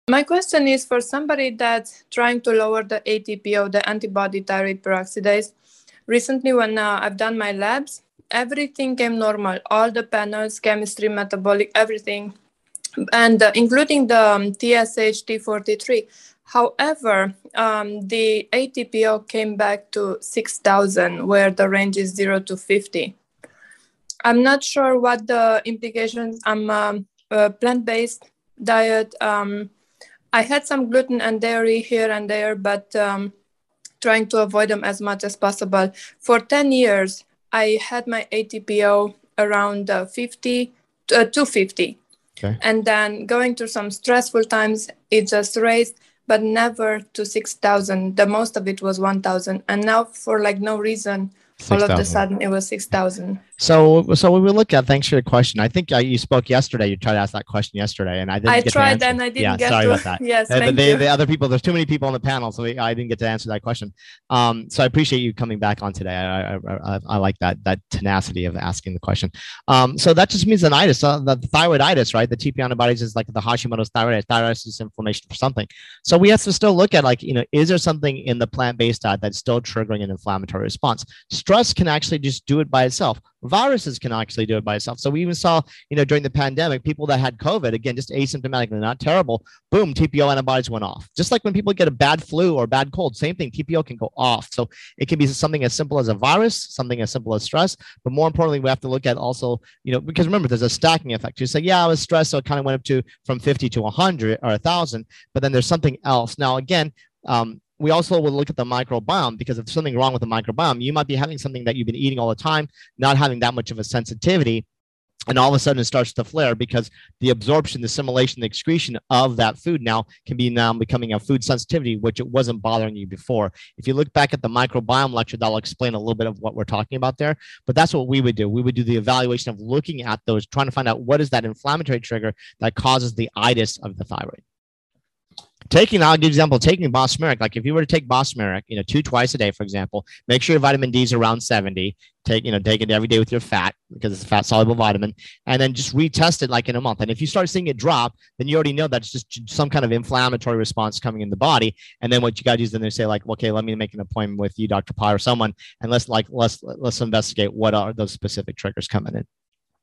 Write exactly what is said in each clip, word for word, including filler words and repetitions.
My question is for somebody that's trying to lower the A T P O, the antibody thyroid peroxidase. Recently, when uh, I've done my labs, everything came normal. All the panels, chemistry, metabolic, everything, and uh, including the um, T S H T forty-three. However, um, the A T P O came back to six thousand, where the range is zero to fifty. I'm not sure what the implications. I'm um, a plant-based diet. Um, I had some gluten and dairy here and there, but um, trying to avoid them as much as possible. For ten years, I had my A T P O around uh, fifty, uh, two fifty. Okay. And then going through some stressful times, it just raised, but never to six thousand. The most of it was one thousand. And now for like no reason, all of a sudden it was six thousand. So, so when we look at, thanks for your question. I think uh, you spoke yesterday. You tried to ask that question yesterday, and I didn't. I get tried, to and I didn't yeah, get sorry to. about that. Yes, uh, thank they, you. The other people, there's too many people on the panel, so we, I didn't get to answer that question. Um, so I appreciate you coming back on today. I, I, I, I like that that tenacity of asking the question. Um, so that just means the itis, uh, the thyroiditis, right? The T P antibodies is like the Hashimoto's thyroiditis. Thyroiditis is inflammation for something. So we have to still look at, like, you know, is there something in the plant-based diet that's still triggering an inflammatory response? Stress can actually just do it by itself. Viruses can actually do it by itself. So we even saw, you know, during the pandemic, people that had COVID, again, just asymptomatically, not terrible, boom, T P O antibodies went off. Just like when people get a bad flu or a bad cold, same thing, T P O can go off. So it can be something as simple as a virus, something as simple as stress, but more importantly, we have to look at also, you know, because remember, there's a stacking effect. You say, yeah, I was stressed, so it kind of went up to from fifty to one hundred or one thousand, but then there's something else. Now, again, um, we also will look at the microbiome, because if there's something wrong with the microbiome, you might be having something that you've been eating all the time, not having that much of a sensitivity, and all of a sudden it starts to flare because the absorption, the assimilation, the excretion of that food now can be now becoming a food sensitivity, which it wasn't bothering you before. If you look back at the microbiome lecture, that'll explain a little bit of what we're talking about there. But that's what we would do. We would do the evaluation of looking at those, trying to find out what is that inflammatory trigger that causes the itis of the thyroid. Taking, I'll give you an example, taking Bosmeric, like if you were to take Bosmeric, you know, two twice a day, for example, make sure your vitamin D is around seventy, take, you know, take it every day with your fat because it's a fat soluble vitamin, and then just retest it like in a month. And if you start seeing it drop, then you already know that's just some kind of inflammatory response coming in the body. And then what you got to do is then they say, like, okay, let me make an appointment with you, Doctor Pai, or someone, and let's like, let's, let's investigate what are those specific triggers coming in.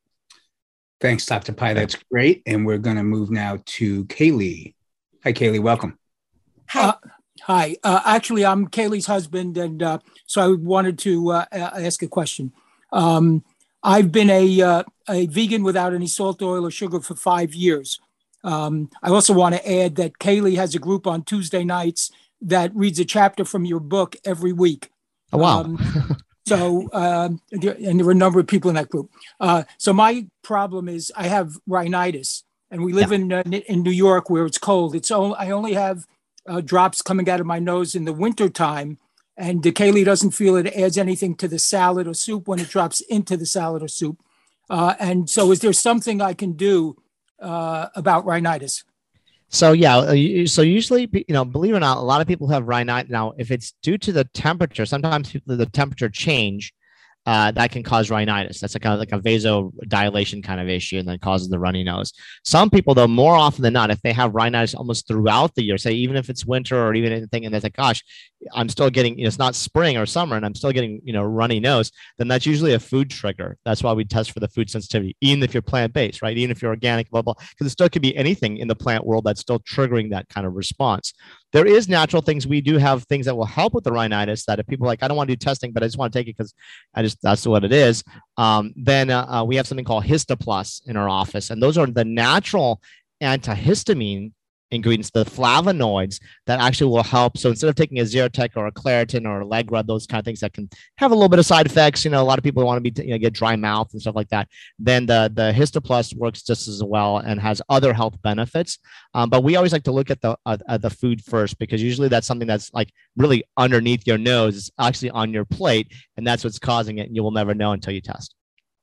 Thanks, Doctor Pai. That's great. And we're going to move now to Kaylee. Hi, Kaylee. Welcome. Hi. Uh, hi. Uh, actually, I'm Kaylee's husband, and uh, so I wanted to uh, ask a question. Um, I've been a, uh, a vegan without any salt, oil, or sugar for five years. Um, I also want to add that Kaylee has a group on Tuesday nights that reads a chapter from your book every week. Oh, wow. Um, so, um, and there are a number of people in that group. Uh, so my problem is I have rhinitis. And we live yeah. in uh, in New York where it's cold. It's only, I only have uh, drops coming out of my nose in the winter time. And Kaylee doesn't feel it adds anything to the salad or soup when it drops into the salad or soup. Uh, and so is there something I can do uh, about rhinitis? So, yeah, so usually, you know, believe it or not, a lot of people have rhinitis. Now, if it's due to the temperature, sometimes people, the temperature change. Uh, that can cause rhinitis. That's a kind of like a vasodilation kind of issue, and then causes the runny nose. Some people, though, more often than not, if they have rhinitis almost throughout the year, say even if it's winter or even anything, and they're like, gosh, I'm still getting, you know, it's not spring or summer, and I'm still getting, you know, runny nose, then that's usually a food trigger. That's why we test for the food sensitivity, even if you're plant-based, right? Even if you're organic, blah, blah, because it still could be anything in the plant world that's still triggering that kind of response. There is natural things. We do have things that will help with the rhinitis that if people are like, I don't want to do testing, but I just want to take it because I just, that's what it is. Um, then uh, uh, we have something called Histoplus in our office. And those are the natural antihistamine ingredients, the flavonoids that actually will help. So instead of taking a Zyrtec or a Claritin or a Allegra, those kind of things that can have a little bit of side effects, you know, a lot of people want to be, you know, get dry mouth and stuff like that. Then the, the Histoplus works just as well and has other health benefits. Um, but we always like to look at the, uh, at the food first, because usually that's something that's like really underneath your nose. It's actually on your plate, and that's what's causing it. And you will never know until you test.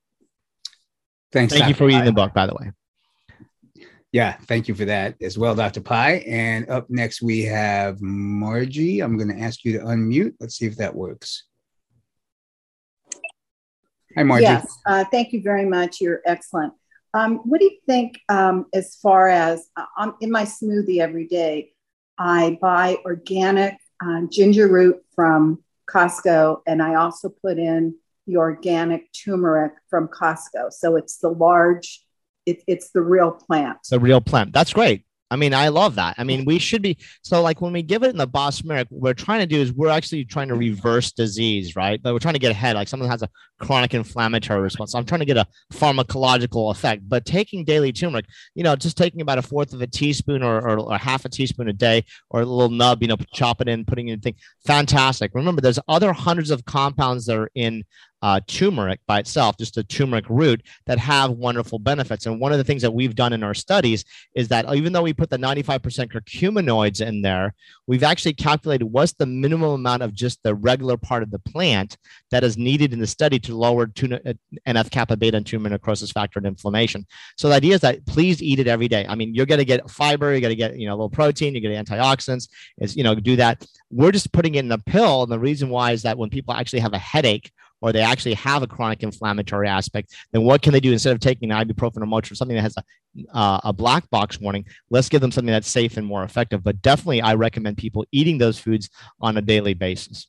Thanks. Thank you for reading the book, by the way. Yeah, thank you for that as well, Doctor Pai. And up next, we have Margie. I'm going to ask you to unmute. Let's see if that works. Hi, Margie. Yes, uh, thank you very much. You're excellent. Um, what do you think um, as far as uh, I'm in my smoothie every day? I buy organic uh, ginger root from Costco, and I also put in the organic turmeric from Costco. So it's the large, it, it's the real plant. The real plant. That's great. I mean, I love that. I mean, we should be, so like when we give it in the Bosmeric, what we're trying to do is we're actually trying to reverse disease, right? But we're trying to get ahead, like someone has a chronic inflammatory response. So I'm trying to get a pharmacological effect, but taking daily turmeric, you know, just taking about a fourth of a teaspoon or, or, or half a teaspoon a day, or a little nub, you know, chop it in, putting it in thing. Fantastic. Remember, there's other hundreds of compounds that are in Uh, turmeric by itself, just a turmeric root, that have wonderful benefits. And one of the things that we've done in our studies is that even though we put the ninety-five percent curcuminoids in there, we've actually calculated what's the minimum amount of just the regular part of the plant that is needed in the study to lower N F kappa beta and tumor necrosis factor and inflammation. So the idea is that please eat it every day. I mean, you're going to get fiber, you're going to get, you know, a little protein, you get antioxidants, is, you know, do that. We're just putting it in a pill. And the reason why is that when people actually have a headache, or they actually have a chronic inflammatory aspect, then what can they do instead of taking ibuprofen or Motrin, something that has a, uh, a black box warning? Let's give them something that's safe and more effective. But definitely, I recommend people eating those foods on a daily basis.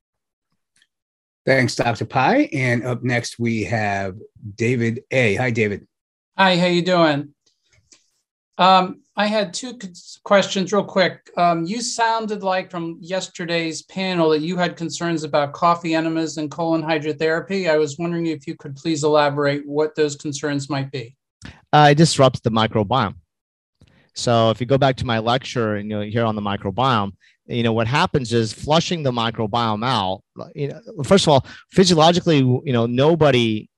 Thanks, Doctor Pai. And up next, we have David A. Hi, David. Hi, how you doing? Um, I had two questions real quick. Um, you sounded like from yesterday's panel that you had concerns about coffee enemas and colon hydrotherapy. I was wondering if you could please elaborate what those concerns might be. Uh, it disrupts the microbiome. So if you go back to my lecture and you know, here on the microbiome, you know, what happens is flushing the microbiome out. You know, first of all, physiologically, you know, nobody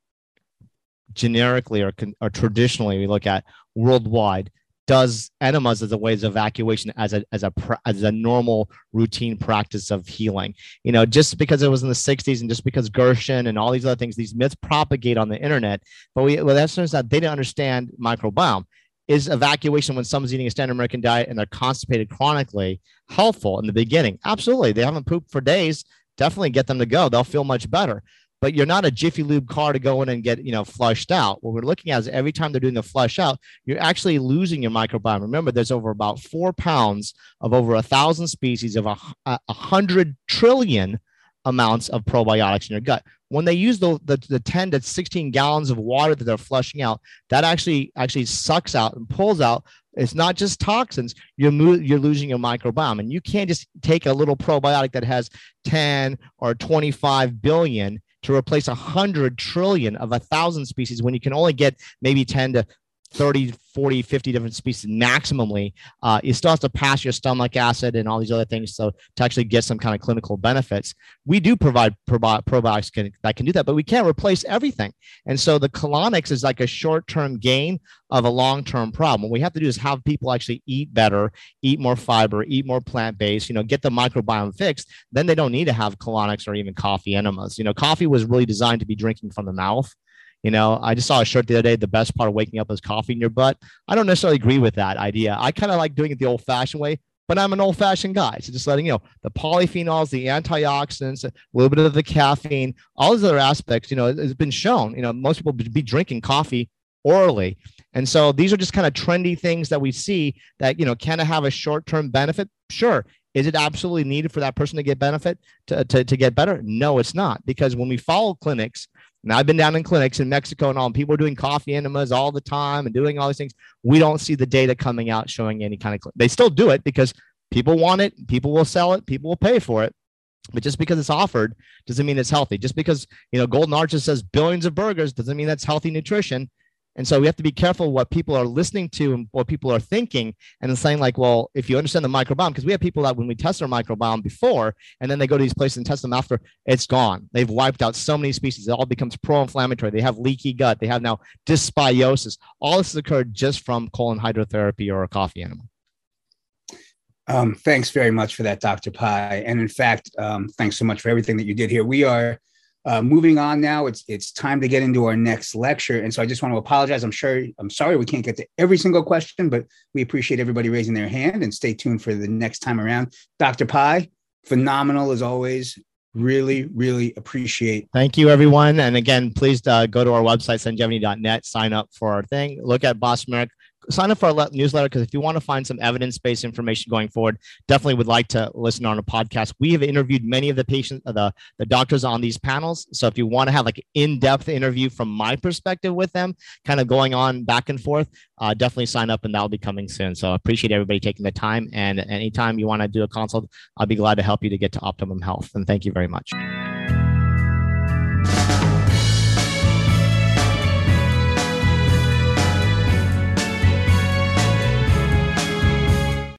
generically or, or traditionally we look at worldwide does enemas as a way of evacuation as a as a as a normal routine practice of healing. You know, just because it was in the sixties and just because Gershon and all these other things, these myths propagate on the internet. But we well, that's that they didn't understand microbiome. Is evacuation when someone's eating a standard American diet and they're constipated chronically helpful in the beginning? Absolutely. They haven't pooped for days. Definitely get them to go. They'll feel much better. But you're not a Jiffy Lube car to go in and get, you know, flushed out. What we're looking at is every time they're doing the flush out, you're actually losing your microbiome. Remember, there's over about four pounds of over a thousand species of a, a hundred trillion amounts of probiotics in your gut. When they use the, the, the ten to sixteen gallons of water that they're flushing out, that actually actually sucks out and pulls out. It's not just toxins. You're mo- you're losing your microbiome, and you can't just take a little probiotic that has ten or twenty-five billion to replace a hundred trillion of a thousand species when you can only get maybe ten to thirty, forty, fifty different species maximally. Uh, you still have to pass your stomach acid and all these other things. So to actually get some kind of clinical benefits, we do provide probi- probiotics can, that can do that, but we can't replace everything. And so the colonics is like a short-term gain of a long-term problem. What we have to do is have people actually eat better, eat more fiber, eat more plant-based, you know, get the microbiome fixed. Then they don't need to have colonics or even coffee enemas. You know, coffee was really designed to be drinking from the mouth. You know, I just saw a shirt the other day, the best part of waking up is coffee in your butt. I don't necessarily agree with that idea. I kind of like doing it the old fashioned way, but I'm an old fashioned guy. So just letting you know, the polyphenols, the antioxidants, a little bit of the caffeine, all these other aspects, you know, it's been shown, you know, most people be drinking coffee orally. And so these are just kind of trendy things that we see that, you know, can it have a short-term benefit? Sure. Is it absolutely needed for that person to get benefit, to, to, to get better? No, it's not. Because when we follow clinics, and I've been down in clinics in Mexico and all, and people are doing coffee enemas all the time and doing all these things. We don't see the data coming out showing any kind of, they still do it because people want it, people will sell it, people will pay for it. But just because it's offered doesn't mean it's healthy. Just because, you know, Golden Arches says billions of burgers doesn't mean that's healthy nutrition. And so we have to be careful what people are listening to and what people are thinking, and then saying like, well, if you understand the microbiome, because we have people that when we test their microbiome before, and then they go to these places and test them after, it's gone. They've wiped out so many species. It all becomes pro-inflammatory. They have leaky gut. They have now dysbiosis. All this has occurred just from colon hydrotherapy or a coffee enema. Um, thanks very much for that, Doctor Pai. And in fact, um, thanks so much for everything that you did here. We are Uh, moving on now, it's it's time to get into our next lecture. And so I just want to apologize. I'm sure, I'm sorry we can't get to every single question, but we appreciate everybody raising their hand, and stay tuned for the next time around. Doctor Pai, phenomenal as always. Really, really appreciate. Thank you, everyone. And again, please uh, go to our website, Sungevity dot net, sign up for our thing, look at Boston America, sign up for our le- newsletter, because if you want to find some evidence-based information going forward, definitely would like to listen on a podcast. We have interviewed many of the patients, uh, the, the doctors on these panels. So if you want to have like an in-depth interview from my perspective with them, kind of going on back and forth, uh, definitely sign up, and that'll be coming soon. So I appreciate everybody taking the time. And anytime you want to do a consult, I'll be glad to help you to get to optimum health. And thank you very much.